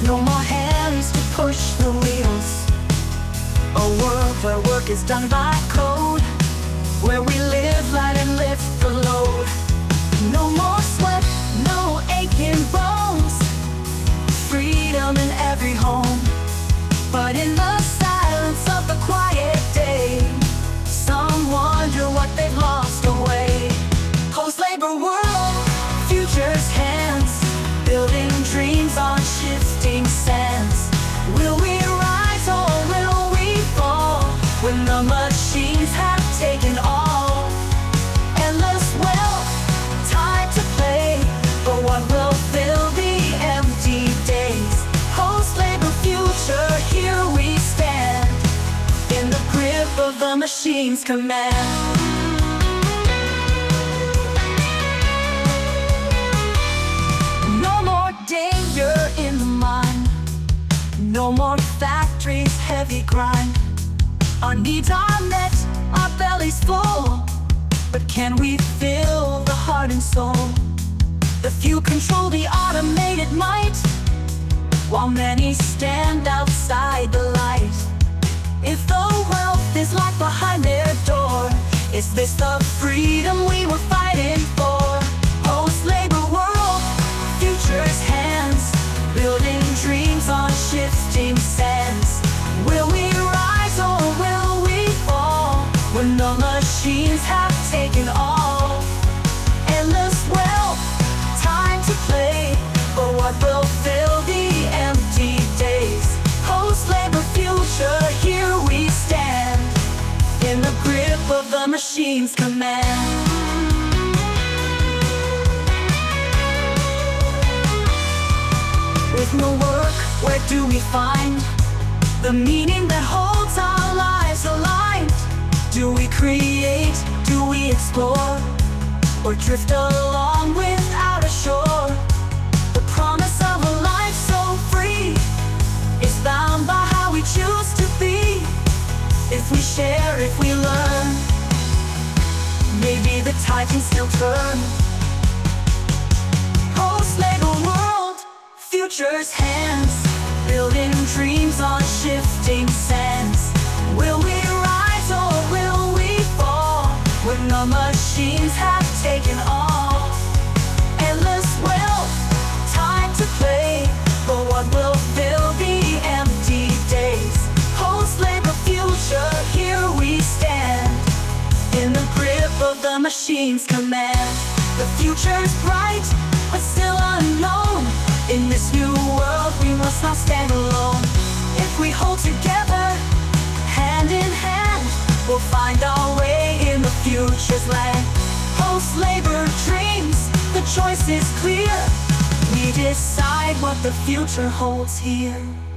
No more hands to push the wheels. A world where work is done by code, where we live light and lift the load. No more sweat, no aching bones. Freedom in every home. But in the silence of the quiet day, some wonder what they've lost away. Post-labor world, future's hands, building dreams on shifting sands. Will we rise or will we fall when the machines have taken all? Endless wealth, time to play, but what will fill the empty days? Post-labor future, here we stand, in the grip of the machine's command. In the mine, no more factories, heavy grind. Our needs are met, our bellies full, but can we fill the heart and soul? The few control the automated might, while many stand outside the light. If the wealth is locked behind their door, is this the freedom we were fighting for? Post-labor world, future's hands, building dreams on shifting sands. Will we rise or will we fall when the machines have taken all? Endless wealth, time to play, but what will fill the empty days? Post-labor future, here we stand, in the grip of the machine's command. With no work, where do we find the meaning that holds our lives aligned? Do we create, do we explore, or drift along without a shore? The promise of a life so free is bound by how we choose to be. If we share, if we learn, maybe the tide can still turn. Post-labor world, future's hands, building dreams on shifting sands. Will we rise or will we fall when the machines have taken all? Endless wealth, time to play, but what will fill the empty days? Post-labor future, here we stand, in the grip of the machine's command. The future's bright, but still unknown. In this new world, we must not stand alone. If we hold together, hand in hand, we'll find our way in the future's land. Post-labor dreams, the choice is clear. We decide what the future holds here.